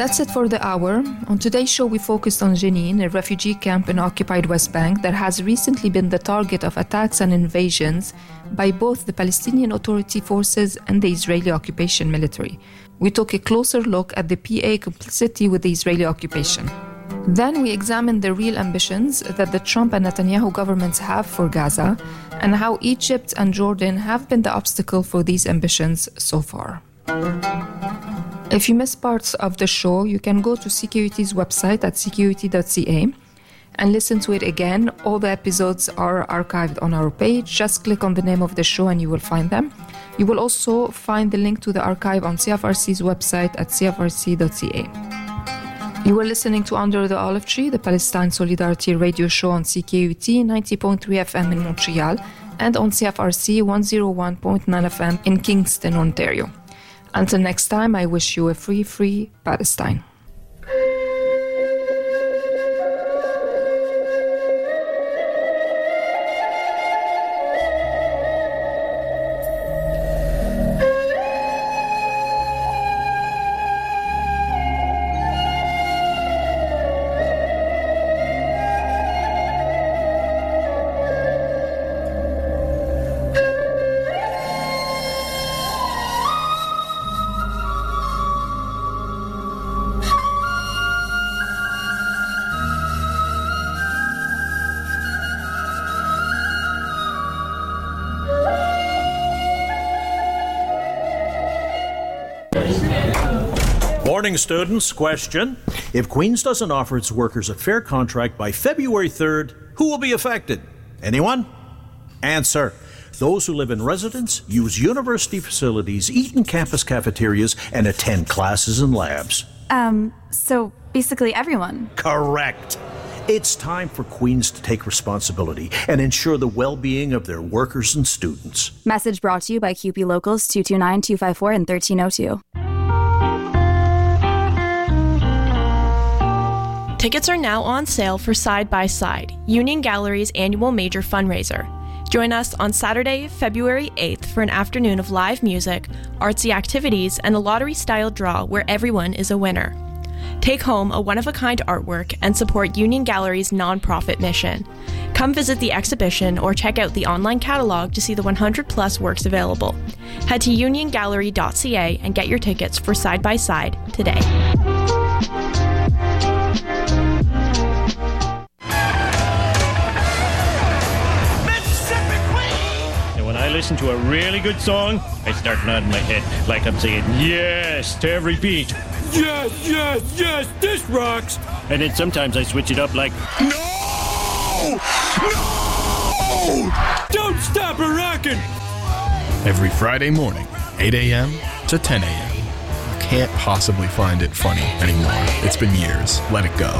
That's it for the hour. On today's show, we focused on Jenin, a refugee camp in occupied West Bank that has recently been the target of attacks and invasions by both the Palestinian Authority forces and the Israeli occupation military. We took a closer look at the PA complicity with the Israeli occupation. Then we examined the real ambitions that the Trump and Netanyahu governments have for Gaza and how Egypt and Jordan have been the obstacle for these ambitions so far. If you missed parts of the show, you can go to CKUT's website at cqut.ca and listen to it again. All the episodes are archived on our page. Just click on the name of the show and you will find them. You will also find the link to the archive on CFRC's website at cfrc.ca. You were listening to Under the Olive Tree, the Palestine Solidarity radio show on CKUT 90.3 FM in Montreal and on CFRC 101.9 FM in Kingston, Ontario. Until next time, I wish you a free Palestine. Morning, students. Question. If Queen's doesn't offer its workers a fair contract by February 3rd, who will be affected? Anyone? Answer. Those who live in residence, use university facilities, eat in campus cafeterias, and attend classes and labs. So basically everyone. Correct. It's time for Queen's to take responsibility and ensure the well-being of their workers and students. Message brought to you by QP Locals 229-254 and 1302. Tickets are now on sale for Side by Side, Union Gallery's annual major fundraiser. Join us on Saturday, February 8th for an afternoon of live music, artsy activities, and a lottery-style draw where everyone is a winner. Take home a one-of-a-kind artwork and support Union Gallery's nonprofit mission. Come visit the exhibition or check out the online catalog to see the 100-plus works available. Head to uniongallery.ca and get your tickets for Side by Side today. I listen to a really good song, I start nodding my head like I'm saying yes to every beat. Yes, yes, yes, this rocks. And then sometimes I switch it up like, no! No! Don't stop a rockin'! Every Friday morning, 8 a.m. to 10 a.m. You can't possibly find it funny anymore. It's been years. Let it go.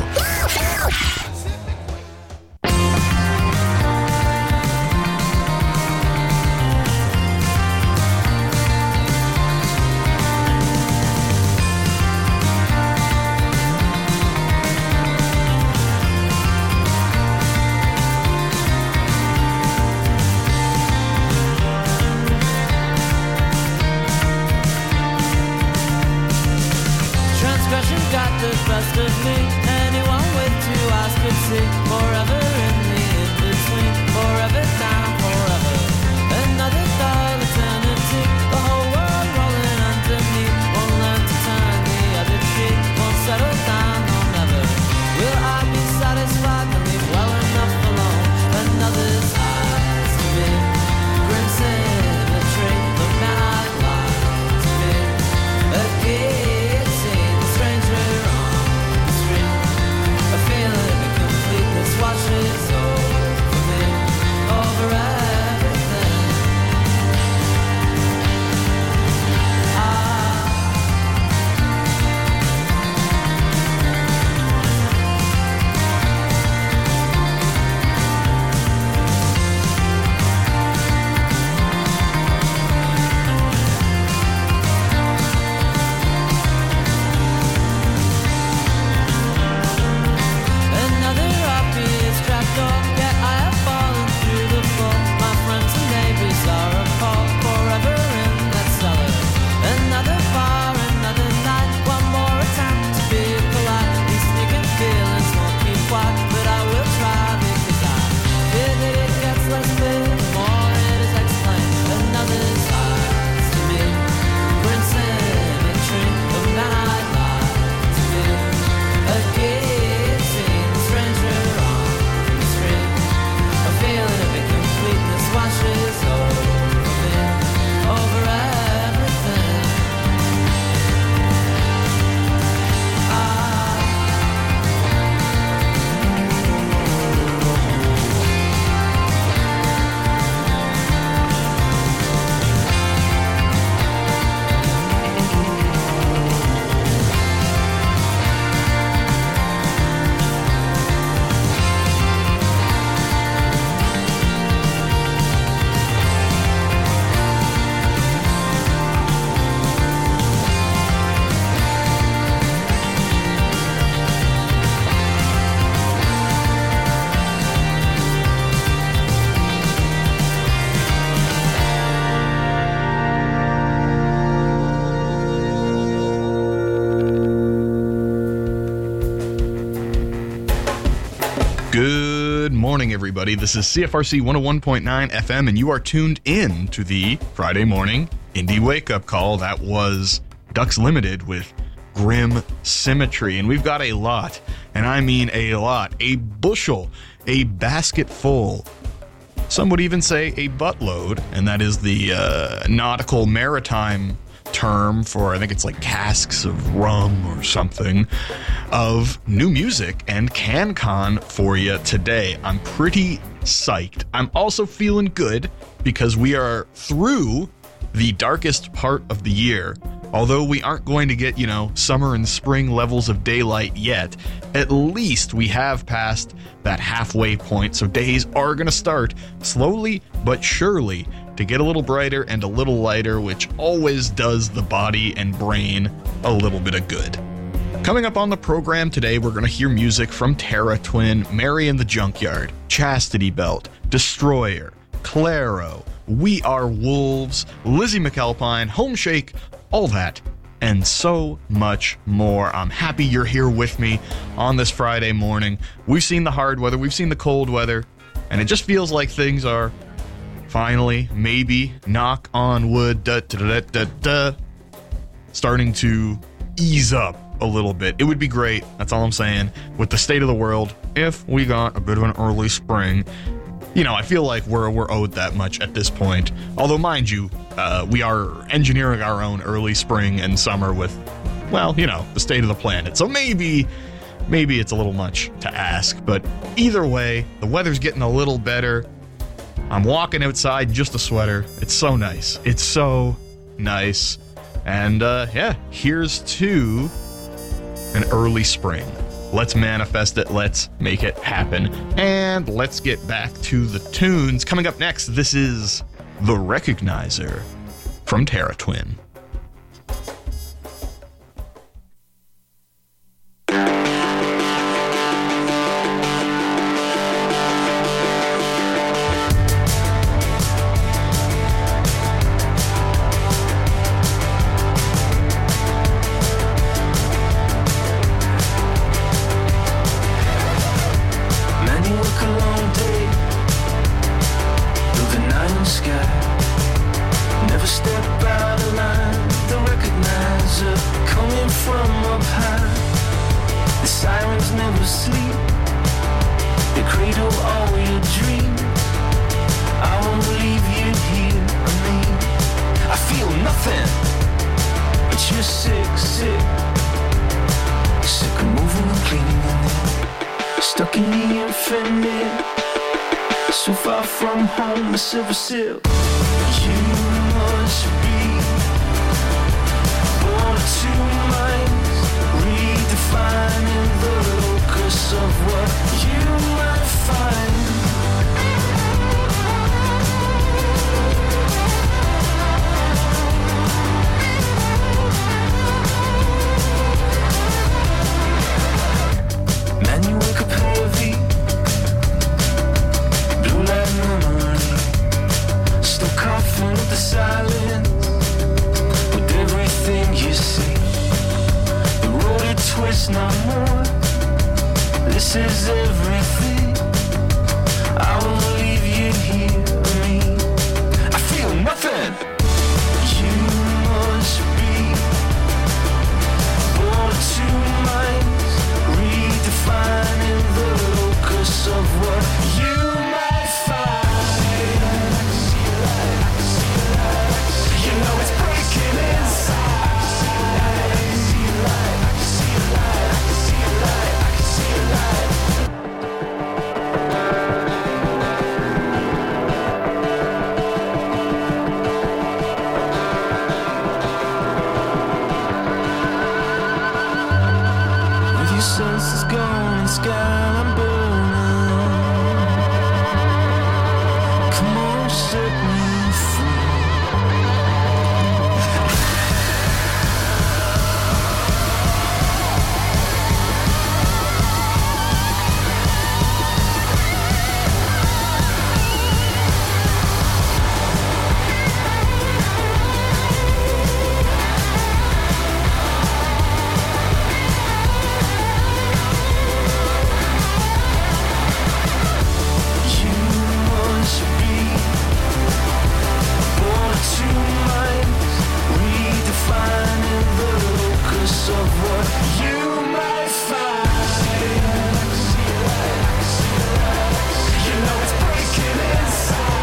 Got the best of me. Anyone with two eyes morning, everybody. This is CFRC 101.9 FM, and you are tuned in to the Friday morning Indie Wake-Up Call. That was Ducks Limited with Grim Symmetry, and we've got a lot, and I mean a lot, a bushel, a basket full, some would even say a buttload, and that is the nautical maritime term for, I think it's like casks of rum or something, of new music and CanCon for you today. I'm pretty psyched. I'm also feeling good because we are through the darkest part of the year. Although we aren't going to get, summer and spring levels of daylight yet, at least we have passed that halfway point, so days are going to start slowly but surely to get a little brighter and a little lighter, which always does the body and brain a little bit of good. Coming up on the program today, we're going to hear music from Terra Twin, Mary and the Junkyard, Chastity Belt, Destroyer, Claro, We Are Wolves, Lizzie McAlpine, Homeshake, all that, and so much more. I'm happy you're here with me on this Friday morning. We've seen the hard weather, we've seen the cold weather, and it just feels like things are finally, maybe, knock on wood, starting to ease up a little bit. It would be great, that's all I'm saying, with the state of the world, if we got a bit of an early spring. I feel like we're owed that much at this point. Although, mind you, we are engineering our own early spring and summer with, the state of the planet. So maybe it's a little much to ask. But either way, the weather's getting a little better. I'm walking outside, just a sweater. It's so nice. It's so nice. And, here's to an early spring. Let's manifest it. Let's make it happen. And let's get back to the tunes. Coming up next, this is The Recognizer from Terra Twin. Silver silk, you must be born of two minds, redefining the locus of what you might find. Man, you wake up heavy, blue light memory. Still coughing with the silence, with everything you see. The road it twists no more. This is everything. I won't leave you here, me. I feel nothing. You must be born of two minds, redefining the locus of what you might find. It's breaking inside. I can see light. I can see light. I can see light. I can see light. two minds, redefining the locus of what you might find. You know it's breaking inside.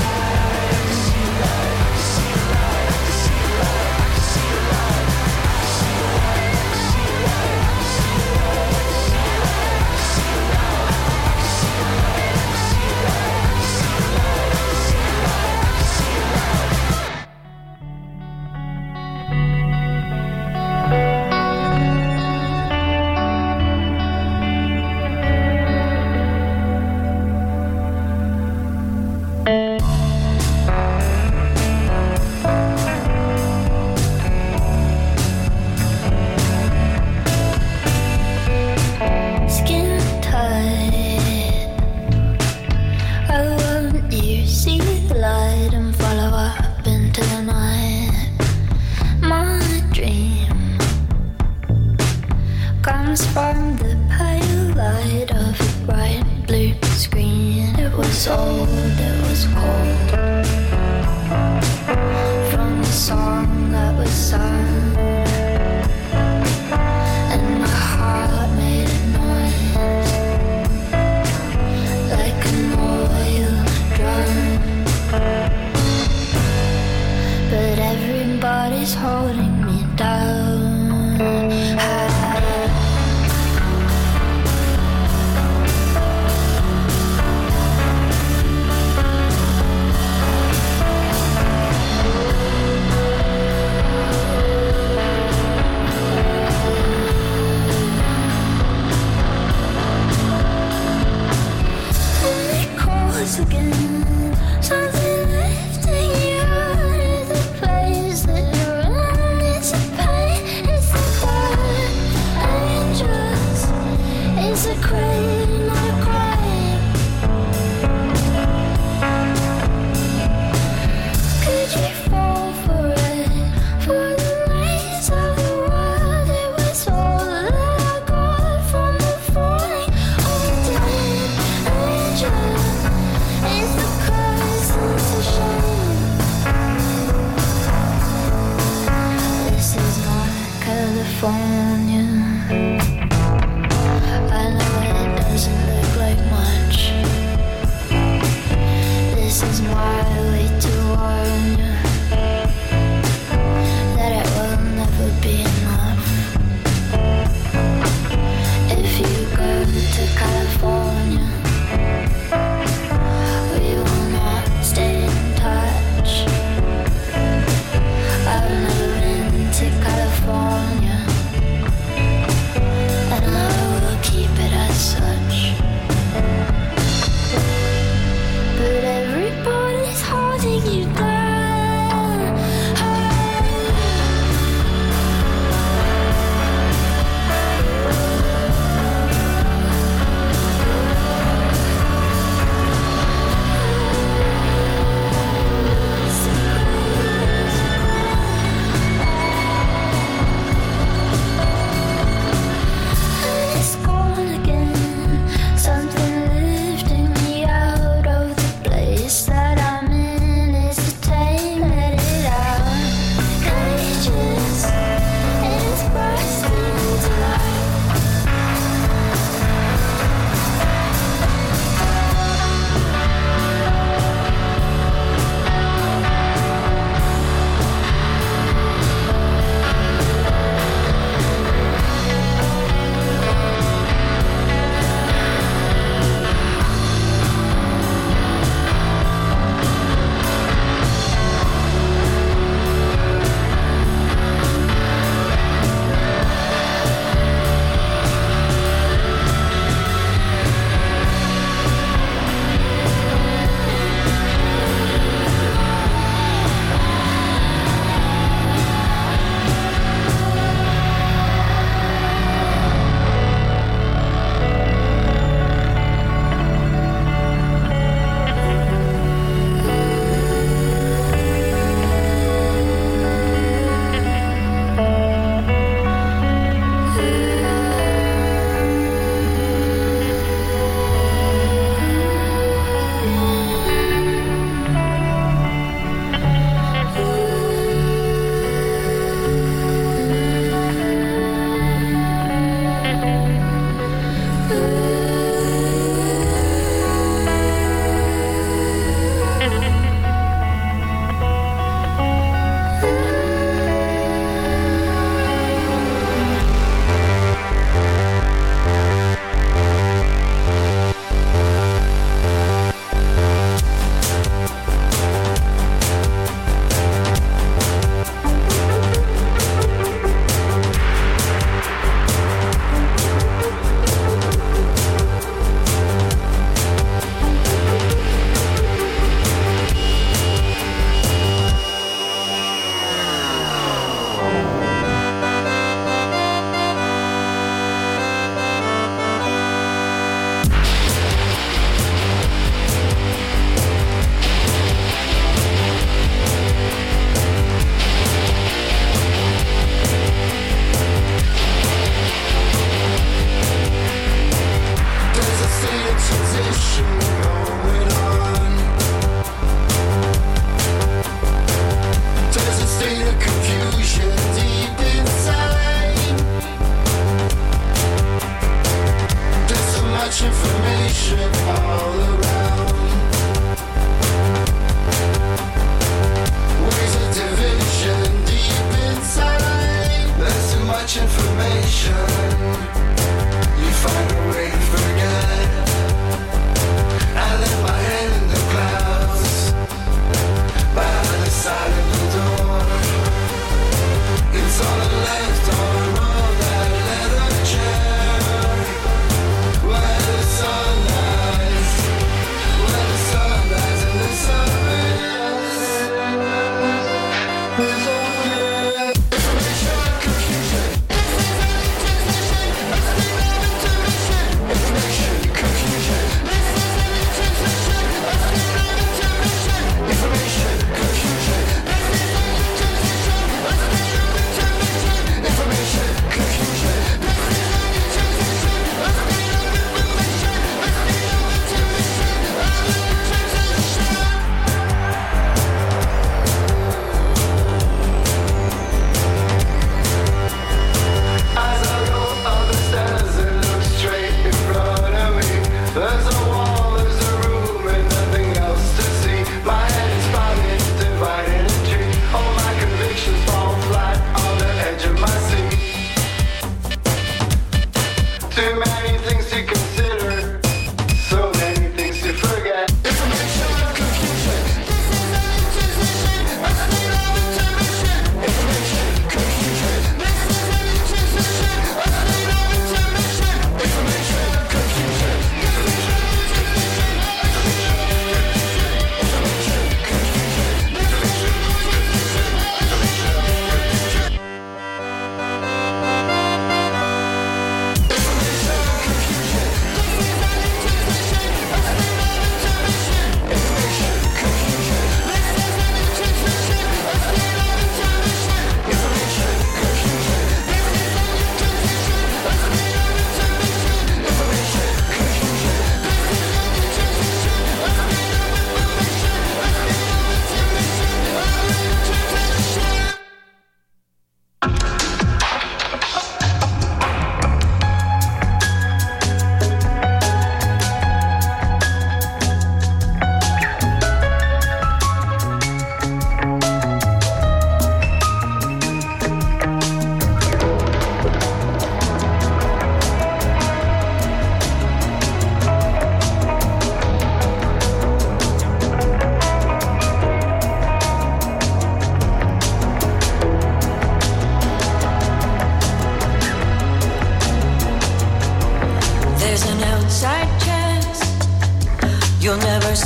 From the pale light of a bright blue screen, it was old, it was cold. From the song that was sung, and my heart made a noise like an oil drum. But everybody's holding me down. Again, something lifting you to the place that you're in. It's a pain, it's the blood, angels. It's a crane, not a crime. Could you fall for it? For the rays of the world, it was all that I got from the falling of the dead angels. It's the curse, it's a shame. This is not California. I know it doesn't look like much. This is my way to warn you that it will never be enough. If you go to California, stay in touch. I've never been to California.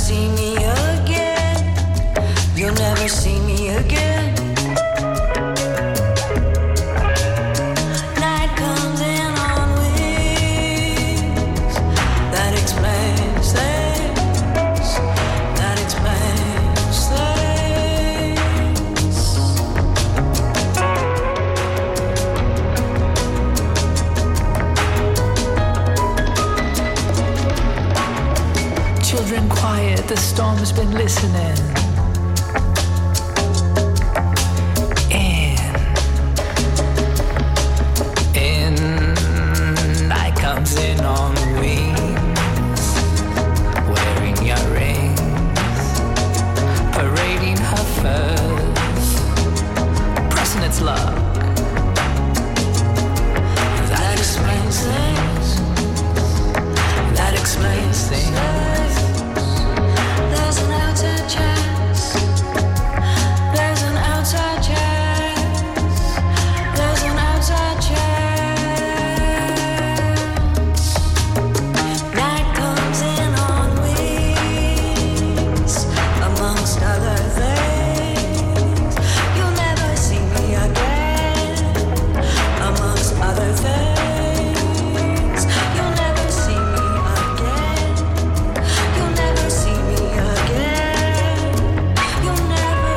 see me again. You'll never see me again. Night comes in on wings. That explains things. That explains things. Children quiet, the storm's been listening. Night comes in on wings, wearing your rings, parading her furs, pressing its luck. That explains things. That explains things. There's an outside chance. There's an outside chance. There's an outside chance. Night comes in on wings, amongst other things. You'll never see me again, amongst other things. You'll never see me again. You'll never see me again. You'll never.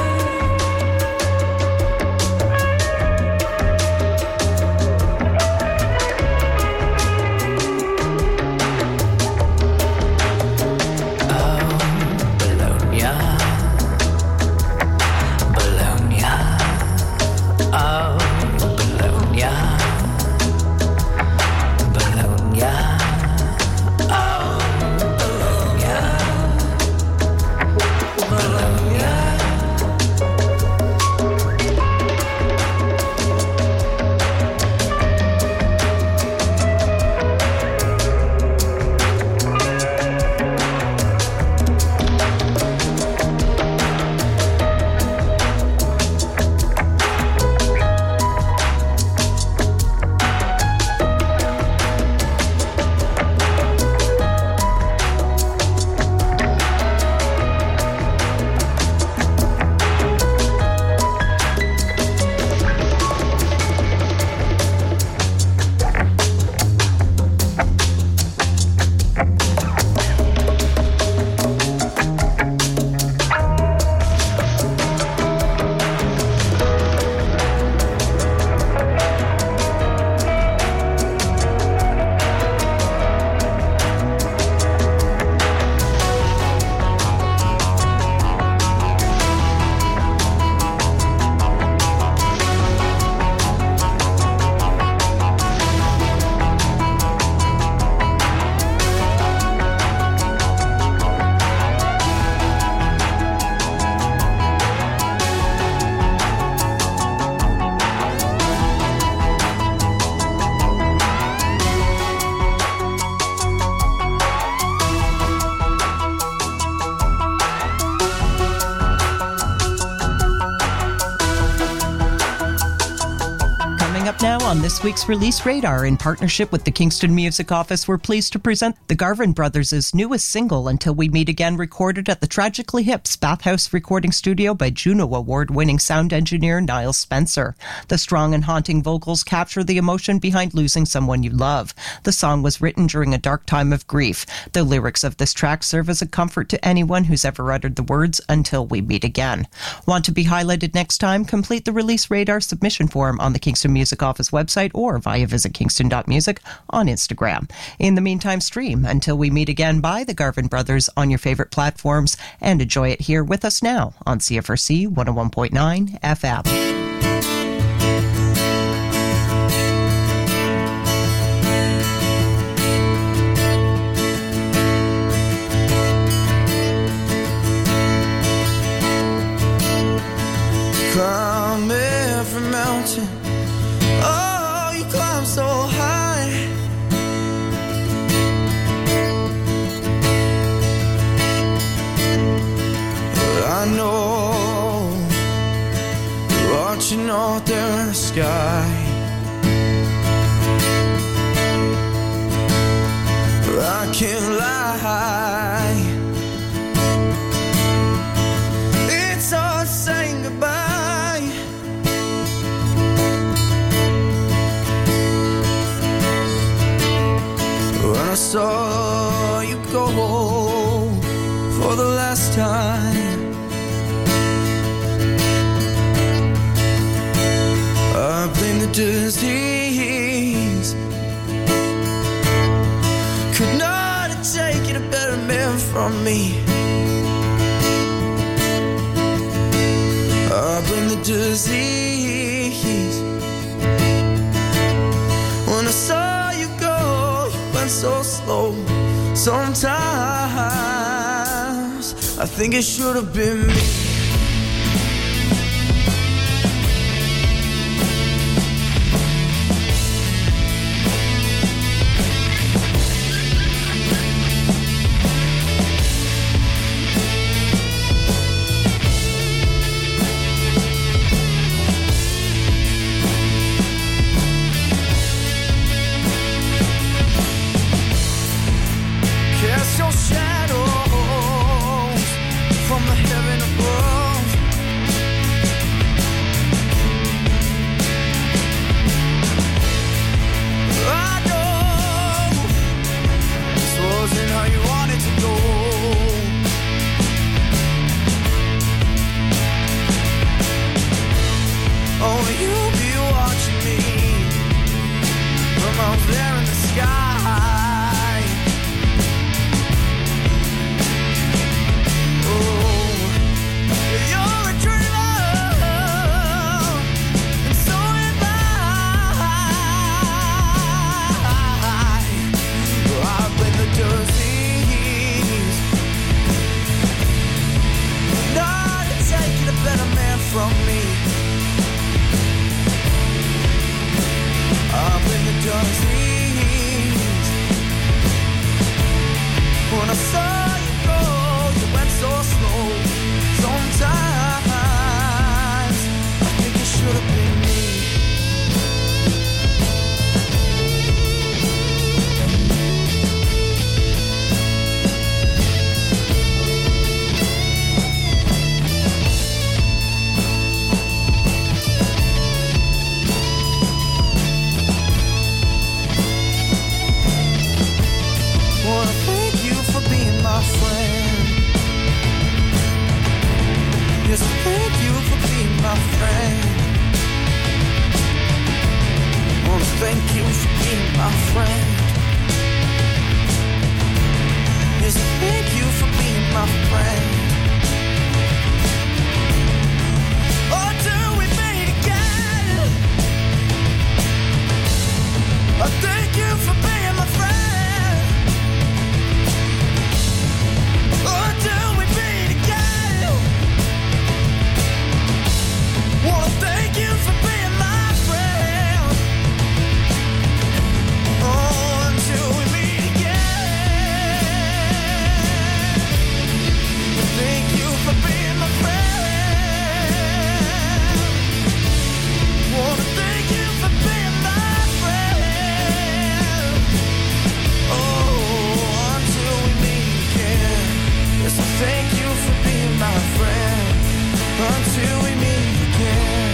Now on this week's Release Radar, in partnership with the Kingston Music Office, we're pleased to present the Garvin Brothers' newest single, Until We Meet Again, recorded at the Tragically Hip's Bathhouse Recording Studio by Juno Award-winning sound engineer Niall Spencer. The strong and haunting vocals capture the emotion behind losing someone you love. The song was written during a dark time of grief. The lyrics of this track serve as a comfort to anyone who's ever uttered the words, Until We Meet Again. Want to be highlighted next time? Complete the Release Radar submission form on the Kingston Music Office website or via visit kingston.music on Instagram. In the meantime, stream Until We Meet Again by the Garvin Brothers on your favorite platforms and enjoy it here with us now on CFRC 101.9 FM. Climb every mountain, oh, you climb so high. I know you're watching out there in the sky. I can't lie, me. I blame the disease. When I saw you go, you went so slow. Sometimes I think it should have been me. Cast your shadows from the heaven above. I know this wasn't how you wanted to go. Only you'll be watching me from out there in the sky. Better man from me. Up in the disease. When I saw you go, you went so slow. Sometimes I think it should have been me. Wanna thank you for being my friend. Yes, thank you for being my friend. Wanna thank you for being my friend. Yes, thank you for being my friend. Oh, till we meet again. I thank you for being my friend. Until we meet again. Wanna thank you for being my friend. Oh, until we meet again. Thank you for being my friend. Wanna thank you for being my friend. Oh, until we meet again. Yes, thank you for being my friend. Until we meet again.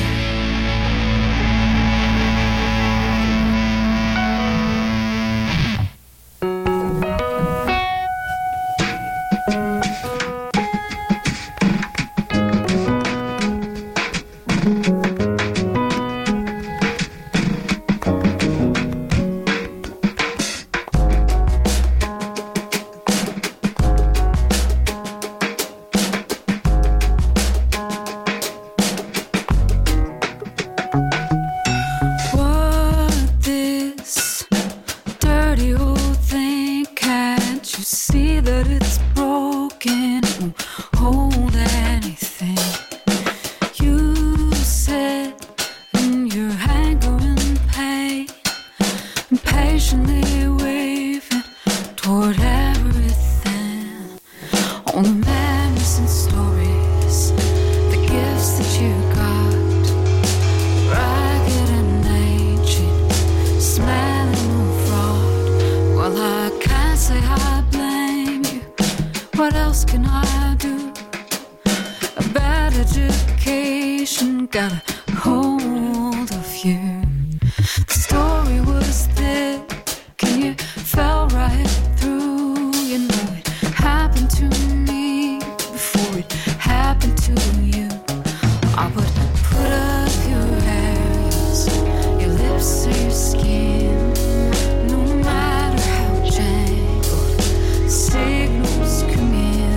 Signals come in.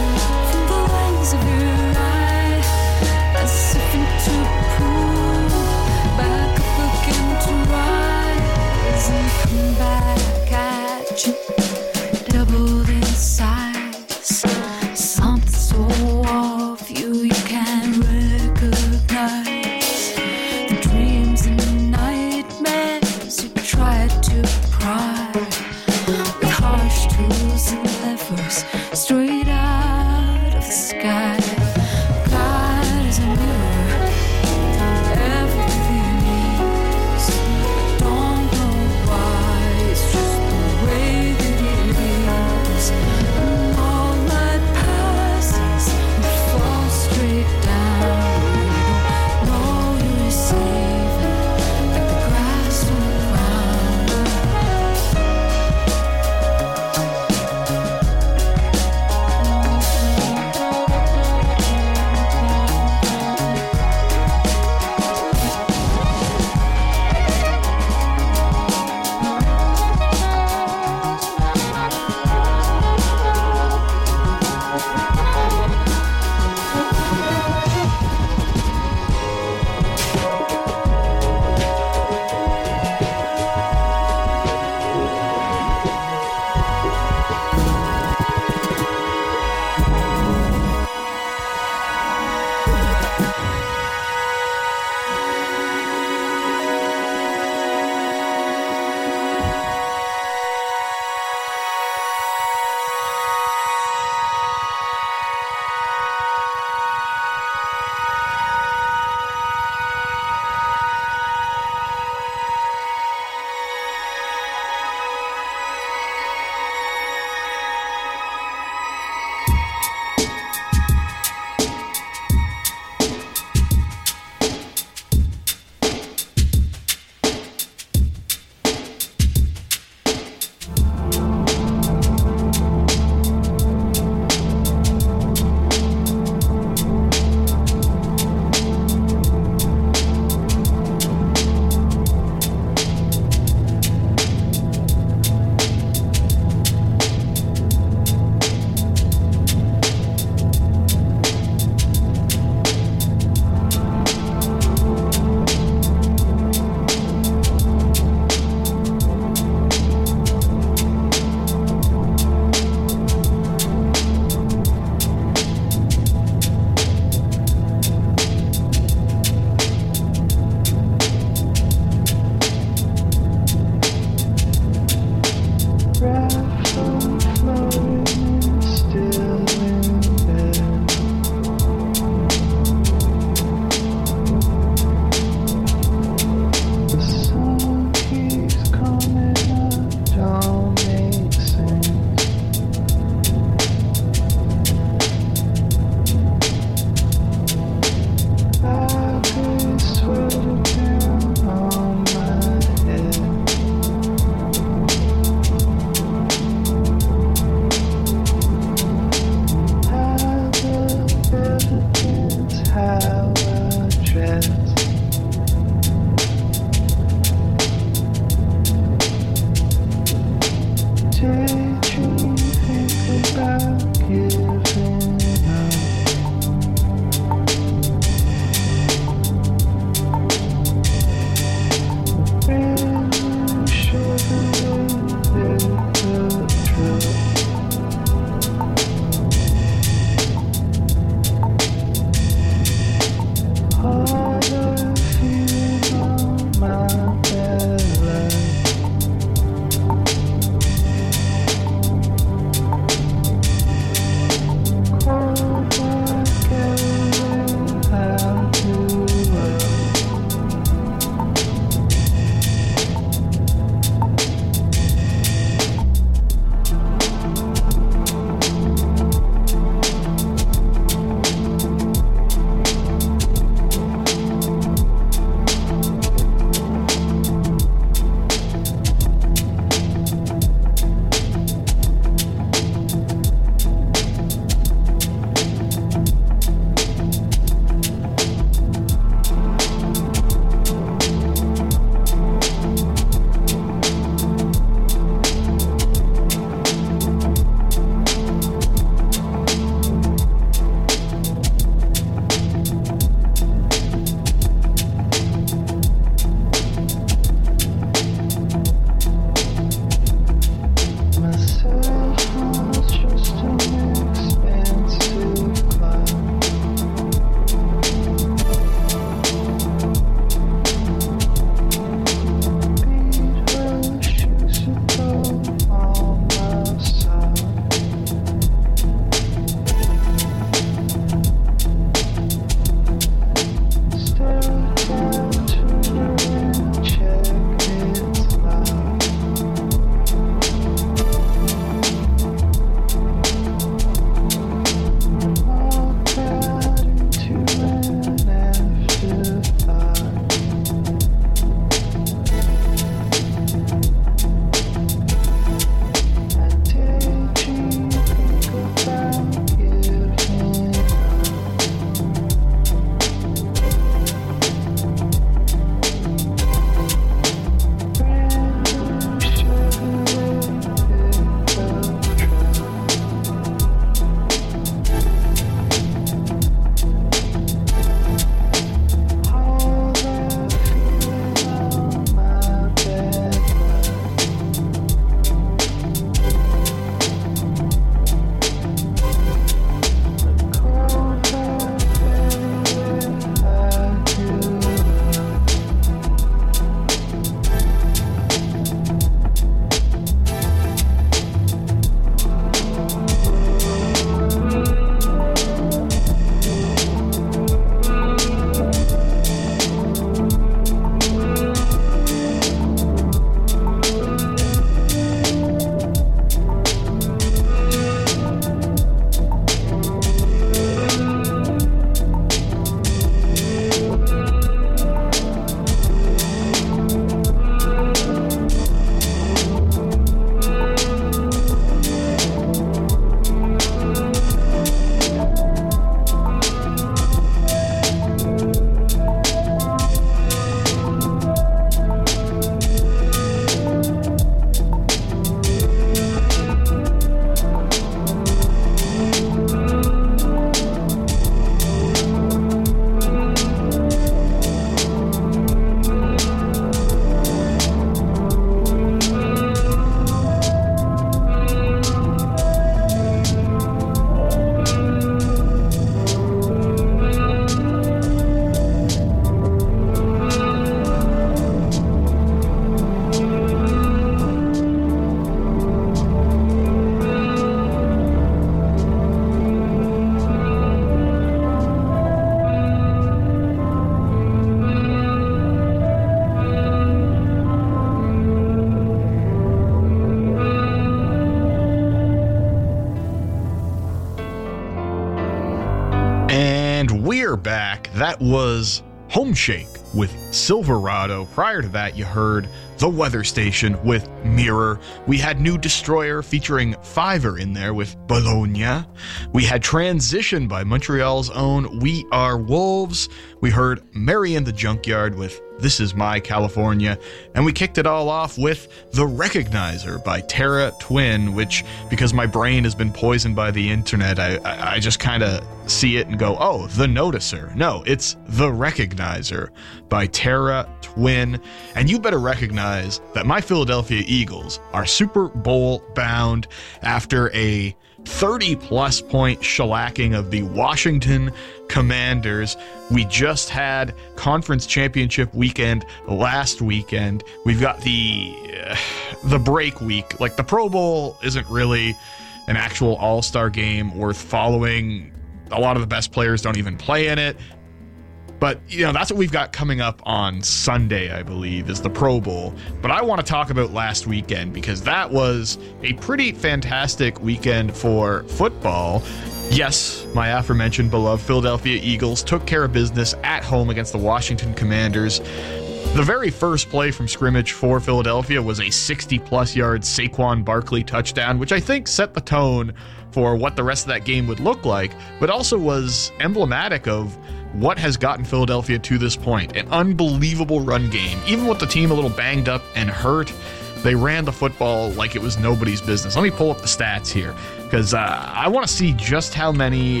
that was Home Shake with Silverado. Prior to that, you heard The Weather Station with Mirror. We had New Destroyer featuring Fiverr in there with Bologna. We had Transition by Montreal's own We Are Wolves. We heard Mary in the Junkyard with This Is My California. And we kicked it all off with The Recognizer by Terra Twin, which, because my brain has been poisoned by the internet, I just kind of see it and go, oh, The Noticer. No, it's The Recognizer by Terra Twin. And you better recognize that my Philadelphia Eagles are Super Bowl bound after a 30-plus point shellacking of the Washington Commanders. We just had conference championship weekend last weekend. We've got the break week. Like, the Pro Bowl isn't really an actual all-star game worth following. A lot of the best players don't even play in it. But, that's what we've got coming up on Sunday, I believe, is the Pro Bowl. But I want to talk about last weekend because that was a pretty fantastic weekend for football. Yes, my aforementioned beloved Philadelphia Eagles took care of business at home against the Washington Commanders. The very first play from scrimmage for Philadelphia was a 60-plus yard Saquon Barkley touchdown, which I think set the tone for what the rest of that game would look like, but also was emblematic of what has gotten Philadelphia to this point. An unbelievable run game. Even with the team a little banged up and hurt, they ran the football like it was nobody's business. Let me pull up the stats here, because I want to see just how many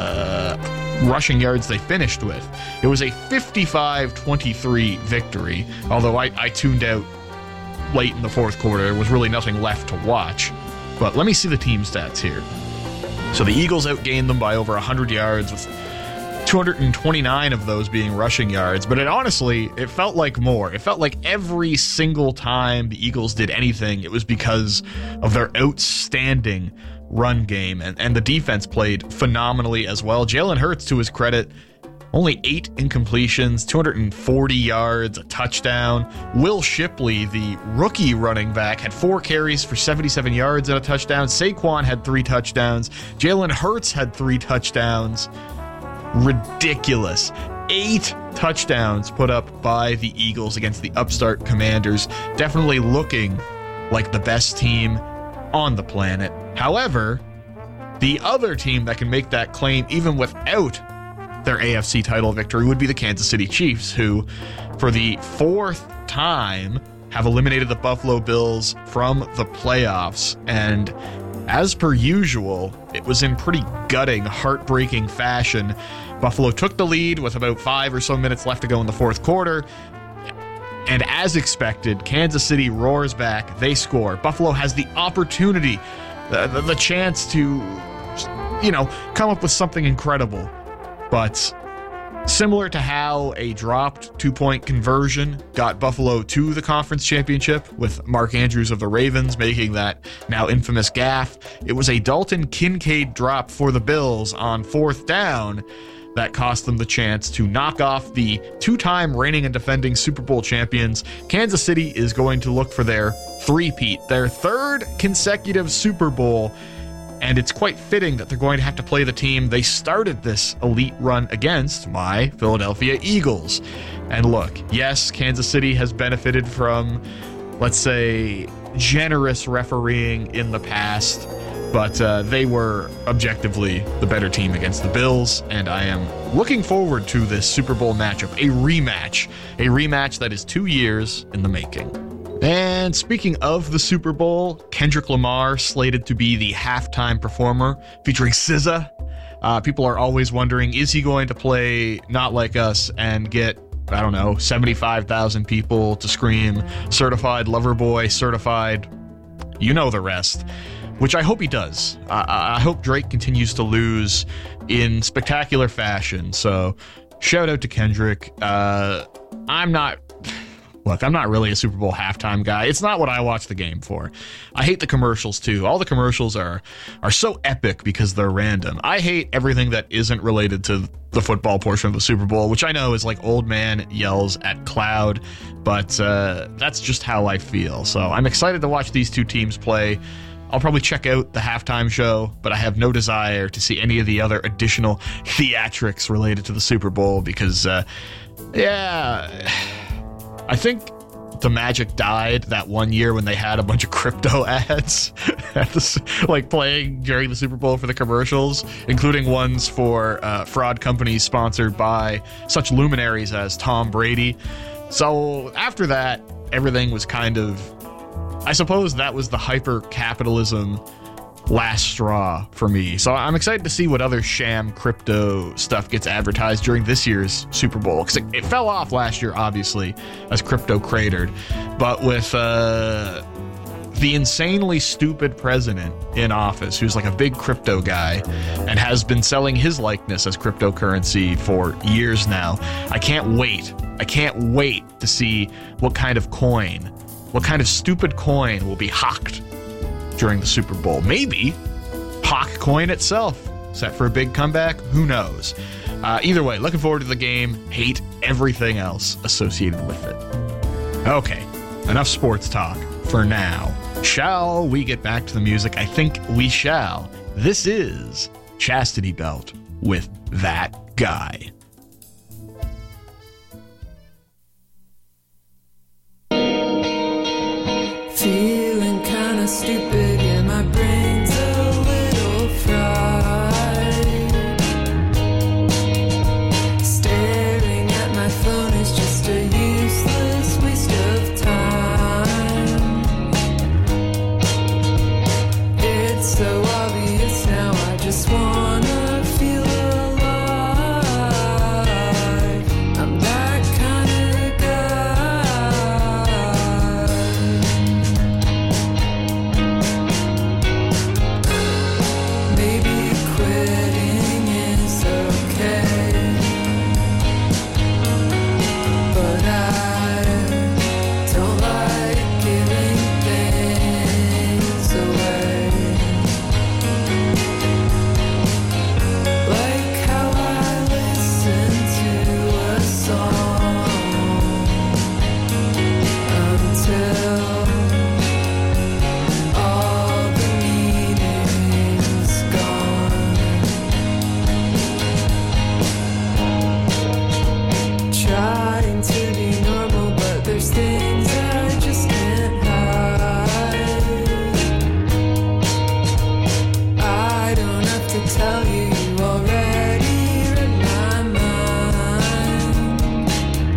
rushing yards they finished with. It was a 55-23 victory, although I tuned out late in the fourth quarter. There was really nothing left to watch. But let me see the team stats here. So the Eagles outgained them by over 100 yards, with 229 of those being rushing yards. But it felt like more. It felt like every single time the Eagles did anything, it was because of their outstanding run game. And the defense played phenomenally as well. Jalen Hurts, to his credit, only 8 incompletions, 240 yards, a touchdown. Will Shipley, the rookie running back, had 4 carries for 77 yards and a touchdown. Saquon had 3 touchdowns. Jalen Hurts had 3 touchdowns. Ridiculous. 8 touchdowns put up by the Eagles against the upstart Commanders. Definitely looking like the best team on the planet. However, the other team that can make that claim even without their AFC title victory would be the Kansas City Chiefs, who, for the 4th time, have eliminated the Buffalo Bills from the playoffs. And as per usual, it was in pretty gutting, heartbreaking fashion. Buffalo took the lead with about 5 or so minutes left to go in the fourth quarter. And as expected, Kansas City roars back. They score. Buffalo has the opportunity, the chance to, come up with something incredible. But similar to how a dropped 2-point conversion got Buffalo to the conference championship, with Mark Andrews of the Ravens making that now infamous gaffe, it was a Dalton Kincaid drop for the Bills on 4th down that cost them the chance to knock off the 2-time reigning and defending Super Bowl champions. Kansas City is going to look for their three-peat, their 3rd consecutive Super Bowl. And it's quite fitting that they're going to have to play the team they started this elite run against, my Philadelphia Eagles. And look, yes, Kansas City has benefited from, let's say, generous refereeing in the past, but they were objectively the better team against the Bills, and I am looking forward to this Super Bowl matchup, a rematch that is 2 years in the making. And speaking of the Super Bowl, Kendrick Lamar slated to be the halftime performer featuring SZA. People are always wondering, is he going to play Not Like Us and get, 75,000 people to scream certified lover boy, certified, you know the rest, which I hope he does. I hope Drake continues to lose in spectacular fashion. So shout out to Kendrick. I'm not really a Super Bowl halftime guy. It's not what I watch the game for. I hate the commercials too. All the commercials are so epic because they're random. I hate everything that isn't related to the football portion of the Super Bowl, which I know is like old man yells at cloud, but that's just how I feel. So I'm excited to watch these two teams play. I'll probably check out the halftime show, but I have no desire to see any of the other additional theatrics related to the Super Bowl because, I think the magic died that one year when they had a bunch of crypto ads like playing during the Super Bowl for the commercials, including ones for fraud companies sponsored by such luminaries as Tom Brady. So after that, everything was kind of, I suppose that was the hyper-capitalism last straw for me. So I'm excited to see what other sham crypto stuff gets advertised during this year's Super Bowl, because it fell off last year, obviously, as crypto cratered. But with the insanely stupid president in office, who's like a big crypto guy and has been selling his likeness as cryptocurrency for years now, I can't wait to see what kind of stupid coin will be hawked during the Super Bowl. Maybe Hawk Coin itself set for a big comeback. Who knows? Either way, looking forward to the game. Hate everything else associated with it. Okay, enough sports talk for now. Shall we get back to the music? I think we shall. This is Chastity Belt with That Guy. Feeling kinda stupid, yeah, my brain's a little fried. Staring at my phone is just a useless waste of time. It's so obvious now, I just wanna feel alive. I'm that kind of guy. Maybe quitting is okay, but I don't like giving things away. Like how I listen to a song until all the meaning's gone. Trying to be normal, but there's things I just can't hide. I don't have to tell you, you already read my mind.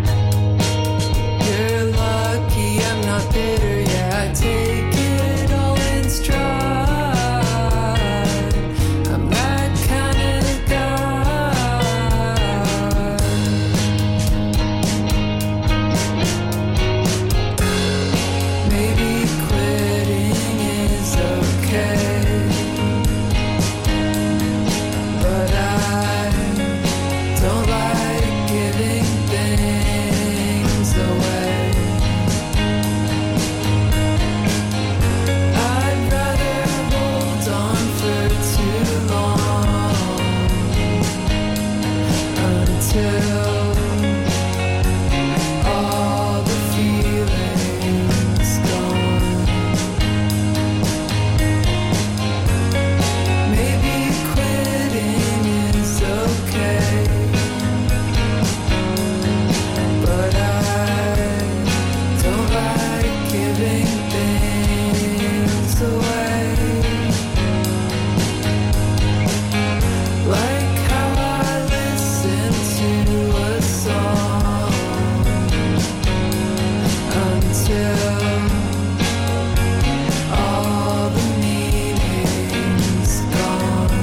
You're lucky I'm not bitter, yeah, I take it all in stride. I'm that kind of guy. Maybe quitting is okay, but I don't like giving things away. I'd rather hold on for too long until all the feeling's gone. Maybe quitting is okay, but I don't like giving things away. Like how I listen to a song until all the meaning's gone.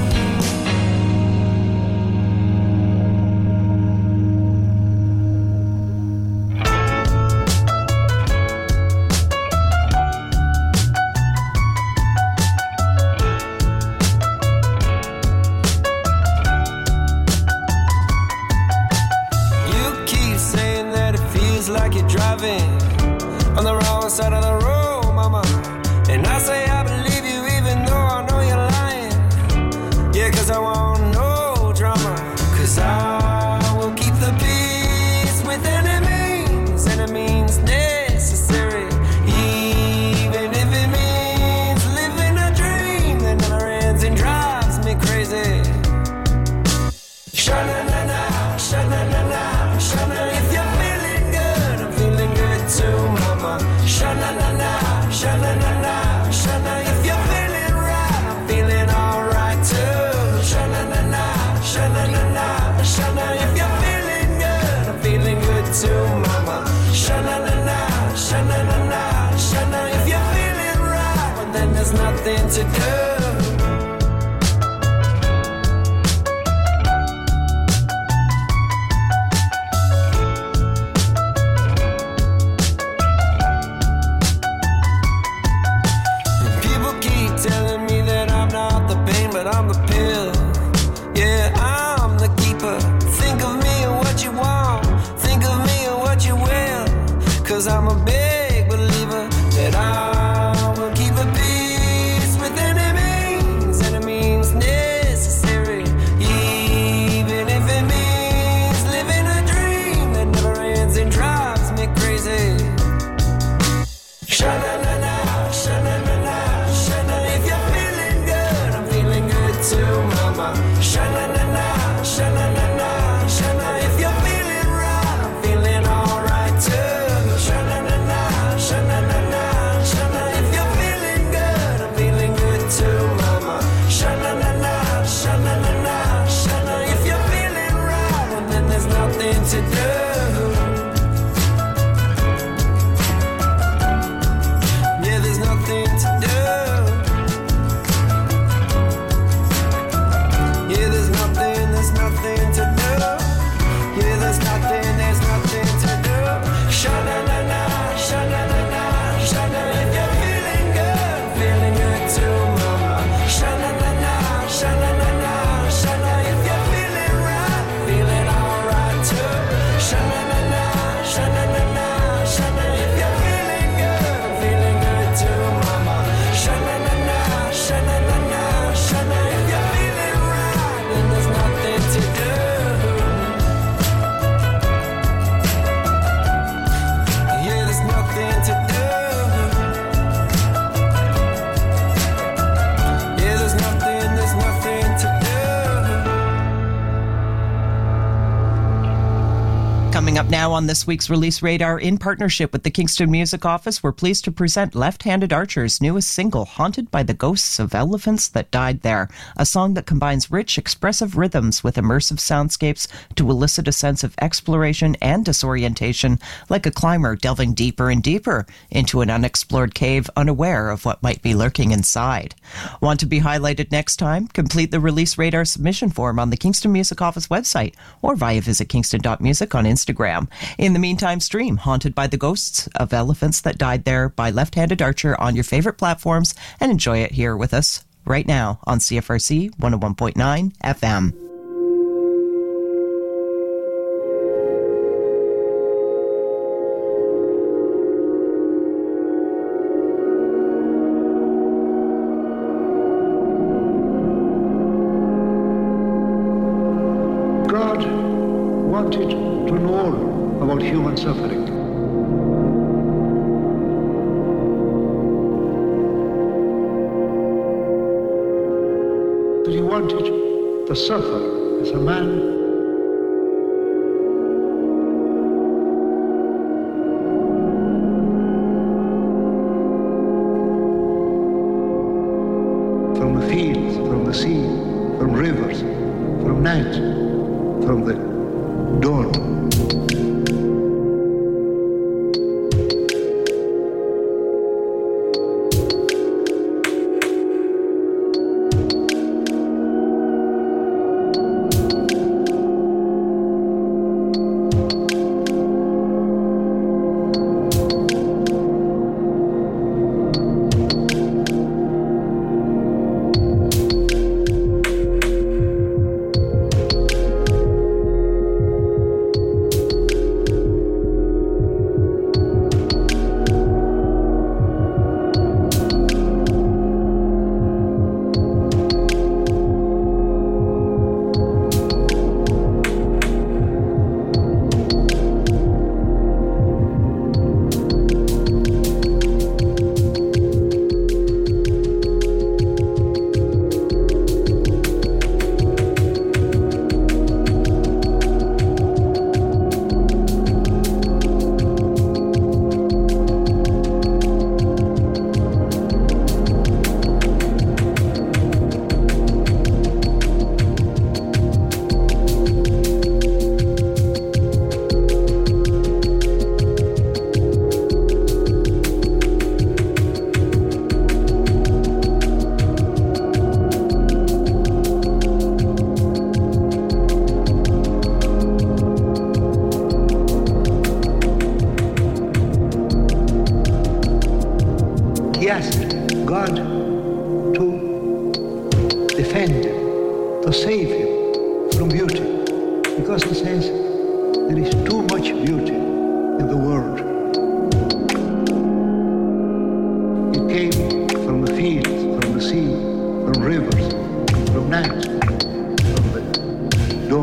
You keep saying that it feels like you're driving on the wrong side of the road, mama. And I say I believe you even though I know you're lying. Yeah, 'cause I want no drama. 'Cause I will keep the peace with enemies, necessary. Even if it means living a dream. Sha-na-na-na, sha-na-na-na, sha-na. If you're feeling right, well, then there's nothing to do. People keep telling me that I'm not the pain, but I'm the pill. Yeah, I'm the keeper. Think of me and what you want. Think of me and what you will. 'Cause I'm a big believer that I will keep a peace with enemies. Enemies necessary. Even if it means living a dream that never ends and drives me crazy. Sha-na-na-na, sha-na-na-na, sha-na. If you're feeling good, I'm feeling good too, mama. Sha-na-na-na, sha-na-na-na, sha-na. If you're feeling right, I'm feeling alright too. Sha-na-na-na, sha-na-na-na, sha-na. If you're feeling good, I'm feeling good too, mama. Sha-na-na-na, sha-na-na-na, sha-na. If you're feeling right, well, then there's nothing to do. Yeah, there's nothing to do. Yeah, there's nothing to do. Yeah, there's nothing to do. Sha-na-na-na, sha-na-na-na, sha-na. If you're feeling good too, mama. Sha-na-na-na, sha-na-na-na, sha-na. If you're feeling right, feeling alright too. Sha-na-na-na, sha-na-na-na, sha-na. If you're feeling good too, mama. Sha-na-na-na, sha-na-na-na, sha-na. If you're feeling right, then there's nothing to do. Yeah, there's nothing to do. Yeah, there's nothing to do. Coming up now on this week's Release Radar, in partnership with the Kingston Music Office, we're pleased to present Left-Handed Archer's newest single, Haunted by the Ghosts of Elephants That Died There, a song that combines rich, expressive rhythms with immersive soundscapes to elicit a sense of exploration and disorientation, like a climber delving deeper and deeper into an unexplored cave, unaware of what might be lurking inside. Want to be highlighted next time? Complete the Release Radar submission form on the Kingston Music Office website or via visit kingston.music on Instagram. In the meantime, stream Haunted by the Ghosts of Elephants That Died There by Left-Handed Archer on your favorite platforms and enjoy it here with us right now on CFRC 101.9 FM. God wanted to know about human suffering. But he wanted to suffer as a man. From the fields, from the sea, from rivers, from night, from the dawn. asked God to defend him, to save him from beauty, because he says there is too much beauty in the world. It came from the fields, from the sea, from rivers, from night, from the dawn.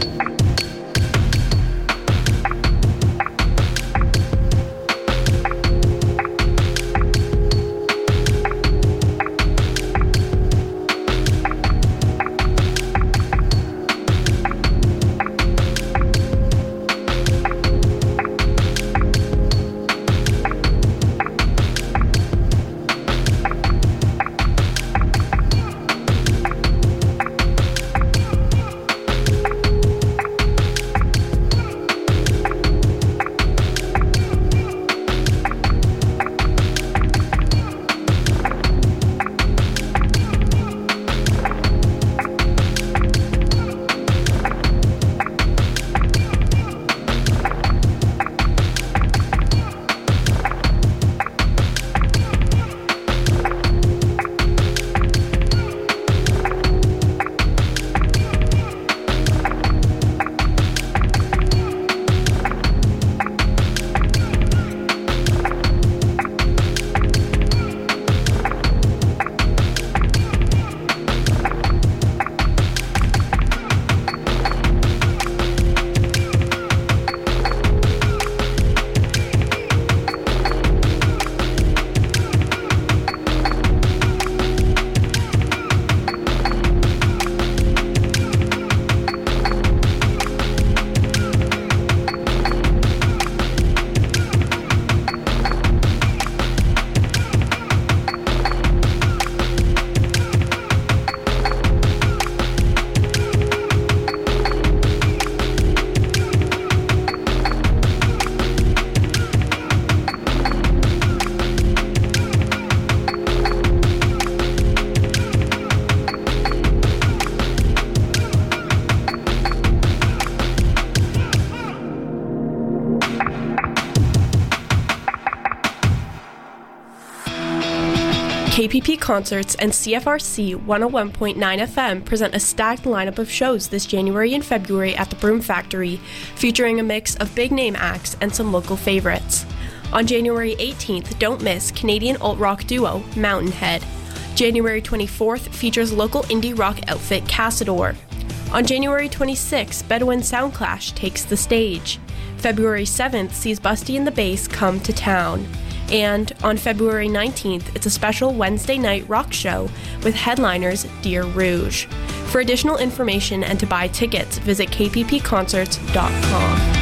KPP Concerts and CFRC 101.9 FM present a stacked lineup of shows this January and February at the Broom Factory, featuring a mix of big-name acts and some local favorites. On January 18th, don't miss Canadian alt-rock duo Mountainhead. January 24th features local indie rock outfit Cassador. On January 26th, Bedouin Soundclash takes the stage. February 7th sees Busty and the Bass come to town. And on February 19th, it's a special Wednesday night rock show with headliners Deer Rouge. For additional information and to buy tickets, visit kppconcerts.com.